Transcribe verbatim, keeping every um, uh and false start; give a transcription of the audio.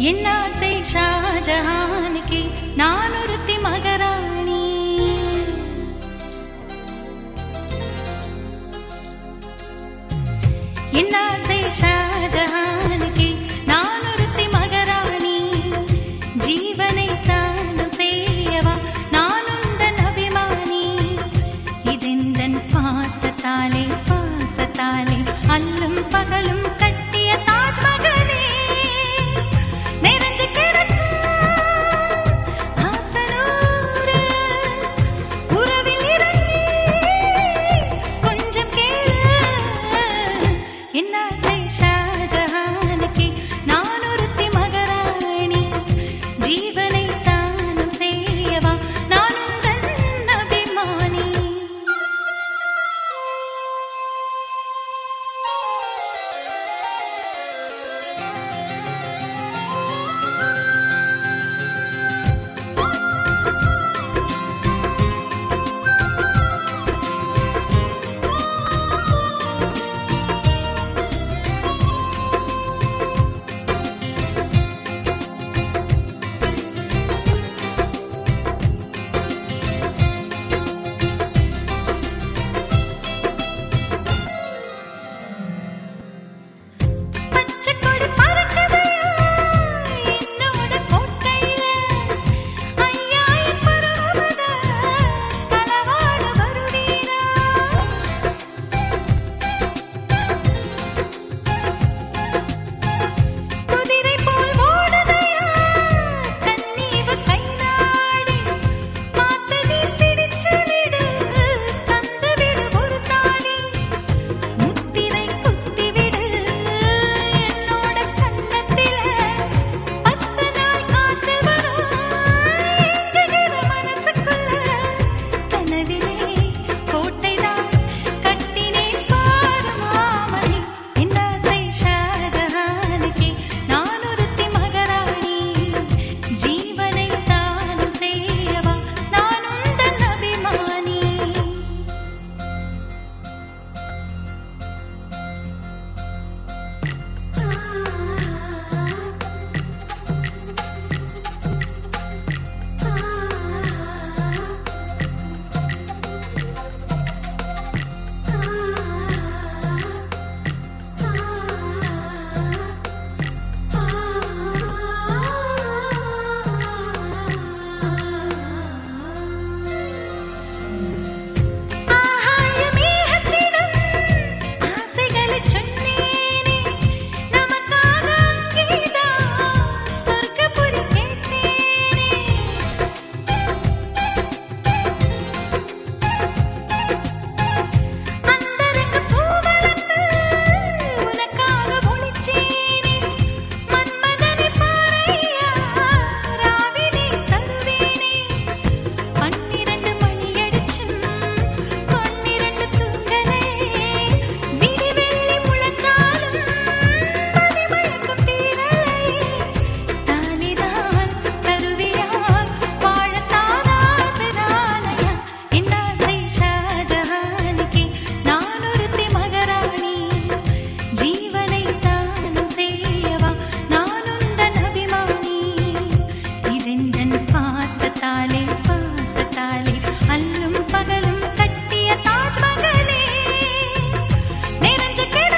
என்னாசை ஷாஜஹானுக்கு நான் ஒருத்தி மகாராணி. என்னாசை ஷாஜஹானுக்கு நான் ஒருத்தி மகாராணி. ஜீவனை தானம் செய்யவா நான் உந்தன் அபிமானி. இதெந்தன் பாசத்தாலே பாசத்தாலே அல்லும் பகலும் கட்டிய தாஜ்மஹலே நிறைஞ்சு கிடக்கும் ஆசனூரு உறவில் இறங்கி கொஞ்சம் கேளு. என்னாசை ஷாஜஹானுக்கு நான் ஒருத்தி மகாராணி. ஜீவனை தானம் செய்யவா நான் உந்தன் அபிமானி. பச்சைக்கொடி பறக்குதையா என்னோட கோட்டையில. ஐயா என் பருவத களவாட வருவீரா. குதிரை போல் ஓடுதையா கண்ணீவ கை நாடி. பார்த்து நீ பிடிச்சு விடு தந்து விடு ஒரு தாடி. முத்திரை குத்தி விடு என்னோட கண்ணத்தில. பத்து நாள் காய்ச்சல் வரும் எங்குகிற மனசுக்குள்ள. கனவிலே கோட்டைதான் கட்டினேன் பாரு மாமணி. என்னாசை ஷாஜஹானுக்கு நான் ஒருத்தி மகாராணி. ஜீவனை தானம் செய்யவா நான் உந்தன் அபிமானி. ஆகாய மேகத்திடம் ஆசைகளைச் சொன்னேனே. நமக்காக அங்கேதான் சொர்க்கபுரி கேட்டேனே. அந்தரங்க பூவளத்து உனக்காக ஒளிச்சேனே. மன்மதனை பாரையா ராவிலே தருவேனே. பன்னிரண்டு மணியடிச்சும் பொன்னிரண்டு தூங்கலே. விடிவெள்ளி முளைச்சாலும் மதிமயக்கம் தீரலை. தானிதான் தருவியா வாழத்தான் ஆசைதானையா. என்னாசை ஷாஜஹானுக்கு நான் ஒருத்தி மகாராணி. ஜீவனை தானம் செய்யவா நான் உந்தன் அபிமானி. இதெந்தன் பாசத்தாலே பாசத்தாலே அல்லும் பகலும் கட்டிய தாஜ்மஹலே நிறைஞ்ச